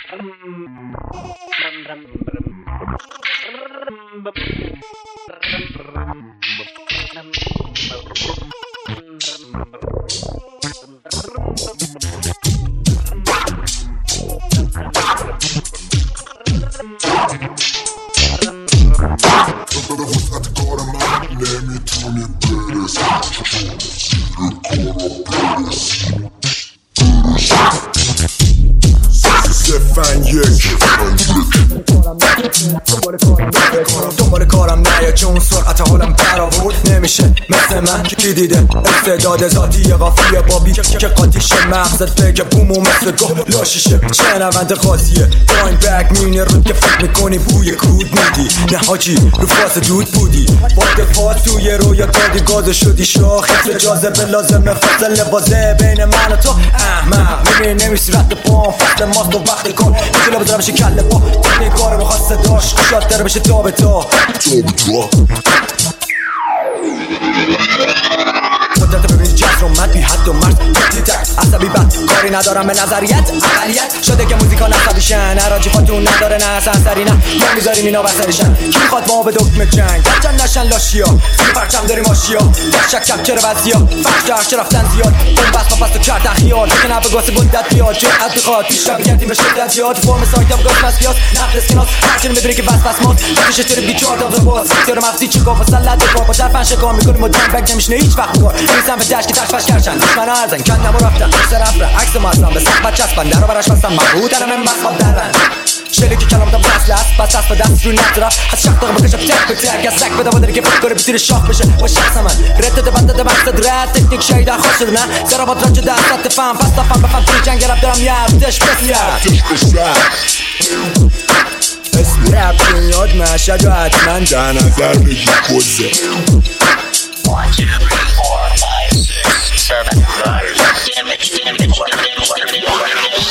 دنبال کارم نیا که اون سرعت حالم برآورد نمیشه مثل من که دیده استعداد ذاتی قافیه بابی که قاطیشه مغزت بگه بوم و مثل گل لاشیشه شنونده قاضیه داین بک میونه رو که فکر میکنی بوی کود میدی نه حاجی رو فاس دود بودی با دفاع توی رویا دادی گاز شدی شاخص جاذبه لازمه فصل بازه بین من و تو احمق میبینی نمیسی رد پام فصل ماست و وقت کن میتونه بزنه بشه کله با تکنیک کارو میخواد صداش کشات داره بشه تا به تا مدت ببینی جز رو من بی حد و مرز عصبی بد کاری ندارم به نظریت اقلیت شده که موزیکال عصبیشن عراجی خاتون نداره نه اصلا سری نه یا میذاریم اینا بسریشن کی میخواد با به دکمه جنگ گرچن نشن لاشیا سوی پرچم داریم آشیا شک شک چرا وزیا فرش رفتن زیاد اون بس با پس تو کرد اخیال که نبه گاسه بندت بیاد جرعت بخواد پیش رو بگردیم به شدت زیاد فرم سایت هم گاز مسکیاس نقد اسکناس هرچین میدونی که بس ماست بکشه چرا بیچار داغ باز سر مغزی چی گفت سلط کار با طرفن شکار میکنیم و دنگ بگ نمیشنه هیچ وقت کار نیستم به دشت که تشفش کرشن دشمن ارزن کندم و رفتن سرف را عکس ما اصلا به صحبت چسبن در رو براش بستم مبهود دارم این بس خواب درن شلی که کلامتم وصل است بس دست به دست رو نطرف از شخص داغ بکشم تک به تک از سک بده بادری که فکر کنه بتونه شاخ بشه با شخص من رتت بندده مقصد رد تکنیک شایدن خوش شده نه ضربات رد شده از فهم پس تفهم بفهم توی جنگ رب دارم یفتش اسم رب دنیاد مشهد و حتما در نظر بگی کزه 1, 2, 3, 4, 5, 6, 7, 8, 9, 10